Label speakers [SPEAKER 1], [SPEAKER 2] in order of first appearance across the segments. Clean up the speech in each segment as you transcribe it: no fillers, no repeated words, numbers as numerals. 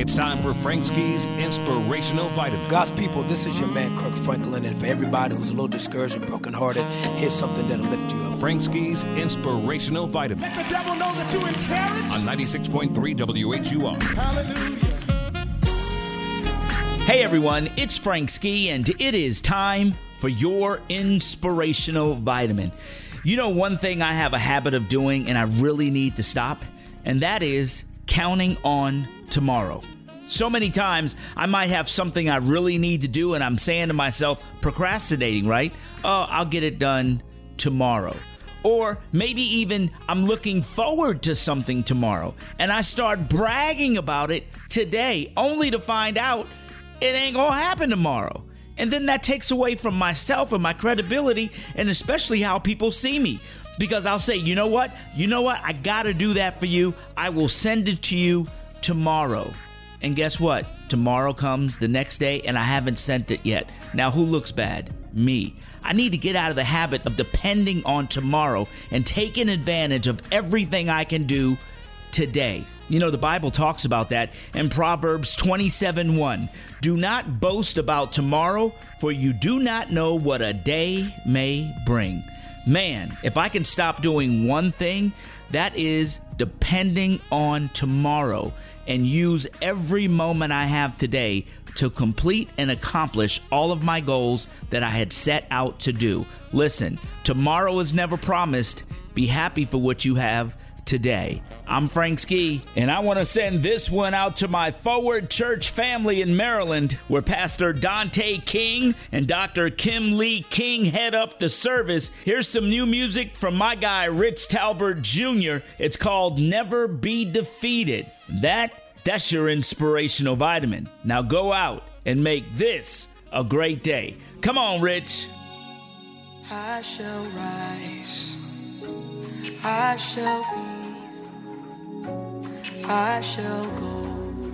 [SPEAKER 1] It's time for Frank Ski's Inspirational Vitamin.
[SPEAKER 2] God's people, this is your man Kirk Franklin, and for everybody who's a little discouraged and brokenhearted, here's something that'll lift you up.
[SPEAKER 1] Frank Ski's Inspirational Vitamin.
[SPEAKER 3] Let the devil know that you encouraged.
[SPEAKER 1] On 96.3 WHUR.
[SPEAKER 3] Hallelujah.
[SPEAKER 4] Hey everyone, it's Frank Ski, and it is time for your Inspirational Vitamin. You know, one thing I have a habit of doing and I really need to stop, and that is counting on tomorrow. So many times I might have something I really need to do and I'm saying to myself, procrastinating, right? Oh, I'll get it done tomorrow. Or maybe even I'm looking forward to something tomorrow and I start bragging about it today only to find out it ain't gonna happen tomorrow. And then that takes away from myself and my credibility and especially how people see me. Because I'll say, you know what? I gotta do that for you. I will send it to you tomorrow. And guess what? Tomorrow comes the next day and I haven't sent it yet. Now who looks bad? Me. I need to get out of the habit of depending on tomorrow and taking advantage of everything I can do today. You know, the Bible talks about that in Proverbs 27:1. Do not boast about tomorrow, for you do not know what a day may bring. Man, if I can stop doing one thing, that is depending on tomorrow and use every moment I have today to complete and accomplish all of my goals that I had set out to do. Listen, tomorrow is never promised. Be happy for what you have today. I'm Frank Ski, and I want to send this one out to my Forward Church family in Maryland, where Pastor Dante King and Dr. Kim Lee King head up the service. Here's some new music from my guy, Rich Talbert Jr. It's called Never Be Defeated. That's your Inspirational Vitamin. Now go out and make this a great day. Come on, Rich.
[SPEAKER 5] I shall rise. I shall be. I shall go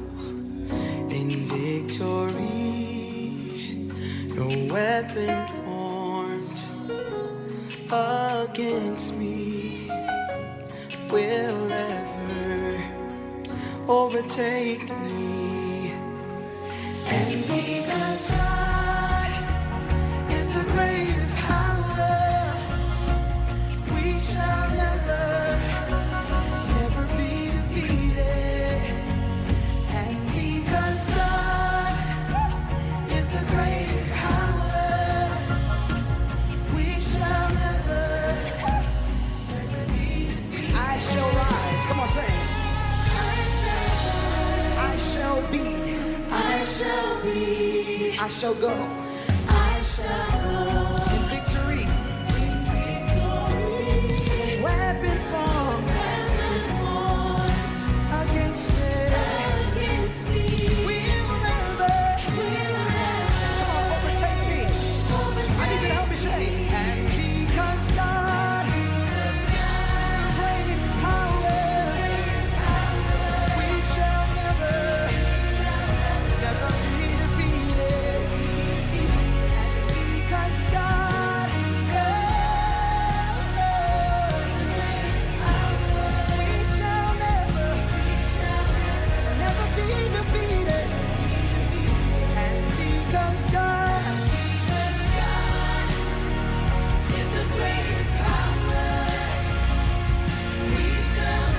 [SPEAKER 5] in victory. No weapon formed against me will ever overtake me. And because God is the greatest power, we shall never be defeated. And because God is the greatest power, we shall never be defeated.
[SPEAKER 3] I shall rise. Come on, say it. I shall be.
[SPEAKER 5] I shall be.
[SPEAKER 3] I shall go.
[SPEAKER 5] I shall go.
[SPEAKER 3] In victory. Weapon formed against me. Will never overtake me. I need you to help me say. And because God is the greatest power, we shall never be defeated. Because God we shall never be defeated. And because God
[SPEAKER 5] is the greatest power, we shall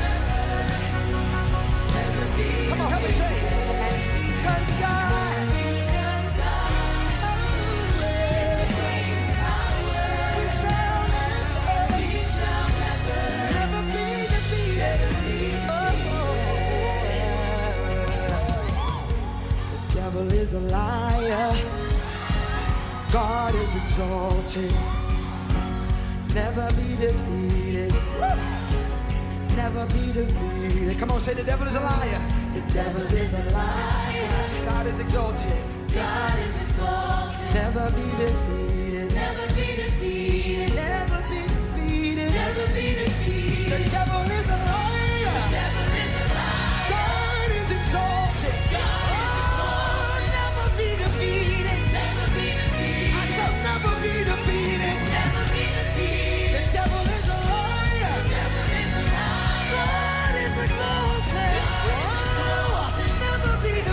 [SPEAKER 5] never be.
[SPEAKER 3] Come on, help me say it. And because God
[SPEAKER 5] is the greatest power,
[SPEAKER 3] we shall never be defeated. The devil is a liar. God is exalted. Never be defeated. Never be defeated. Come on, say the devil is a liar.
[SPEAKER 5] The devil is a liar.
[SPEAKER 3] God is exalted.
[SPEAKER 5] God is exalted.
[SPEAKER 3] Never be defeated.
[SPEAKER 5] Never be defeated.
[SPEAKER 3] Never be defeated.
[SPEAKER 5] Never be defeated.
[SPEAKER 3] The devil is a liar.
[SPEAKER 5] The devil is a liar.
[SPEAKER 3] God is exalted. Never be defeated.
[SPEAKER 5] Never be defeated.
[SPEAKER 3] I shall never be defeated.
[SPEAKER 5] Never be defeated.
[SPEAKER 3] The devil is a liar.
[SPEAKER 5] The devil is a liar.
[SPEAKER 3] God is exalted. Never be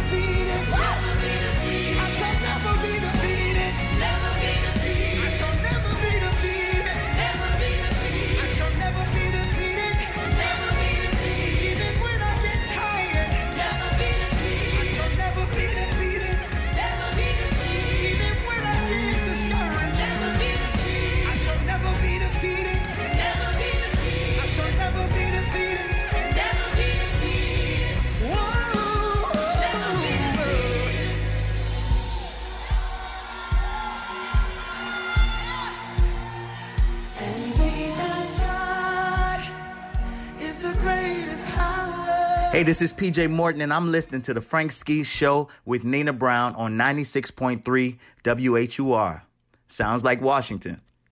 [SPEAKER 6] Hey, this is PJ Morton, and I'm listening to the Frank Ski Show with Nina Brown on 96.3 WHUR. Sounds like Washington.